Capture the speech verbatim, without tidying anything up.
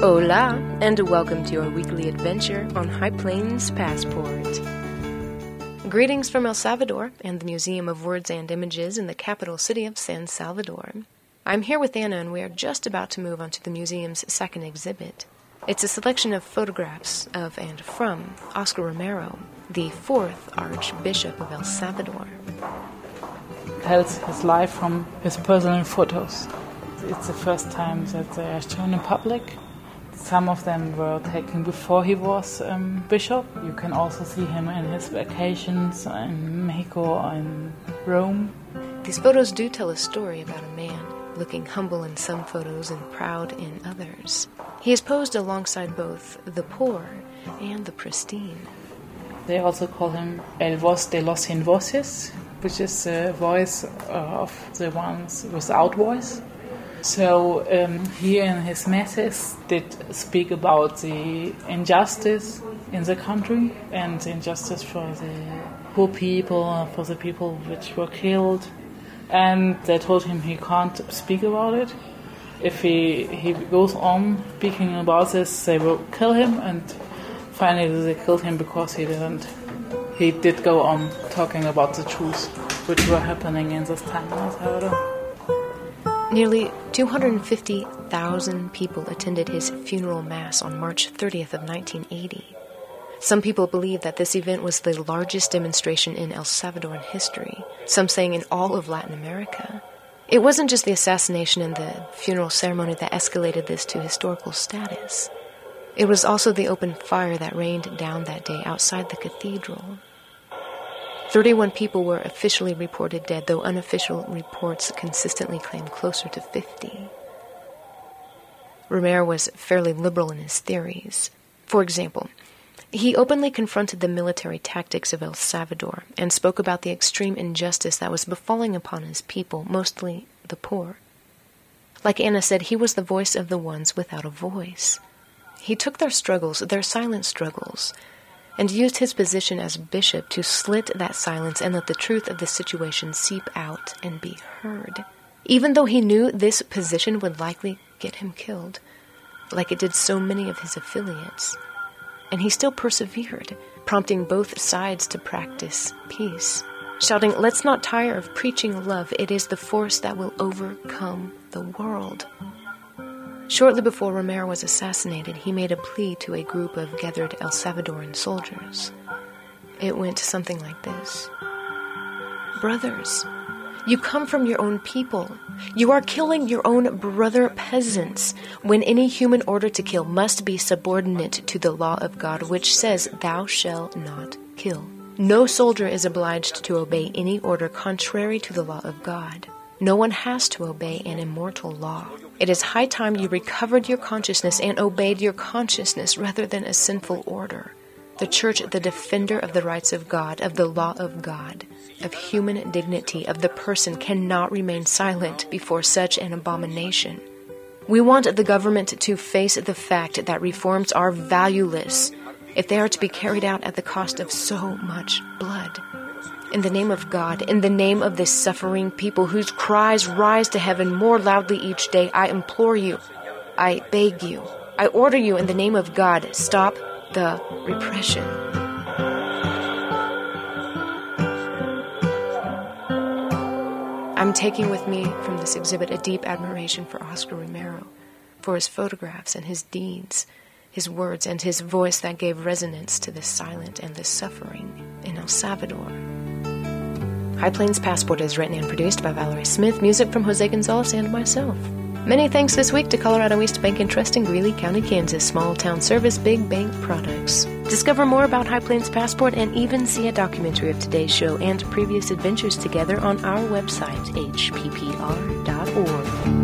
Hola, and welcome to your weekly adventure on High Plains Passport. Greetings from El Salvador and the Museum of Words and Images in the capital city of San Salvador. I'm here with Anna, and we are just about to move on to the museum's second exhibit. It's a selection of photographs of and from Oscar Romero, the fourth Archbishop of El Salvador. Tells his life from his personal photos. It's the first time that they are shown in public. Some of them were taken before he was um, bishop. You can also see him in his vacations in Mexico and Rome. These photos do tell a story about a man, looking humble in some photos and proud in others. He is posed alongside both the poor and the pristine. They also call him El Voz de los Sin Voces, which is the voice of the ones without voice. So um, he in his masses did speak about the injustice in the country and the injustice for the poor people, for the people which were killed. And they told him he can't speak about it. If he, he goes on speaking about this, they will kill him. And finally they killed him because he didn't. He did go on talking about the truth which were happening in this time in El Salvador. Nearly two hundred fifty thousand people attended his funeral mass on March thirtieth of nineteen eighty. Some people believe that this event was the largest demonstration in El Salvadoran history, some saying in all of Latin America. It wasn't just the assassination and the funeral ceremony that escalated this to historical status. It was also the open fire that rained down that day outside the cathedral. thirty-one people were officially reported dead, though unofficial reports consistently claimed closer to fifty. Romero was fairly liberal in his theories. For example, he openly confronted the military tactics of El Salvador and spoke about the extreme injustice that was befalling upon his people, mostly the poor. Like Anna said, he was the voice of the ones without a voice. He took their struggles, their silent struggles, and used his position as bishop to slit that silence and let the truth of the situation seep out and be heard. Even though he knew this position would likely get him killed, like it did so many of his affiliates. And he still persevered, prompting both sides to practice peace, shouting, "Let's not tire of preaching love. It is the force that will overcome the world." Shortly before Romero was assassinated, he made a plea to a group of gathered El Salvadoran soldiers. It went something like this. "Brothers, you come from your own people. You are killing your own brother peasants, when any human order to kill must be subordinate to the law of God, which says, 'Thou shalt not kill.' No soldier is obliged to obey any order contrary to the law of God. No one has to obey an immortal law. It is high time you recovered your consciousness and obeyed your consciousness rather than a sinful order. The Church, the defender of the rights of God, of the law of God, of human dignity, of the person, cannot remain silent before such an abomination. We want the government to face the fact that reforms are valueless if they are to be carried out at the cost of so much blood. In the name of God, in the name of this suffering people whose cries rise to heaven more loudly each day, I implore you, I beg you, I order you in the name of God, stop the repression." I'm taking with me from this exhibit a deep admiration for Oscar Romero, for his photographs and his deeds, his words and his voice that gave resonance to this silent and this suffering in El Salvador. High Plains Passport is written and produced by Valerie Smith, music from Jose Gonzalez and myself. Many thanks this week to Colorado East Bank and Trust in Greeley County, Kansas. Small town service, big bank products. Discover more about High Plains Passport and even see a documentary of today's show and previous adventures together on our website, h p p r dot org.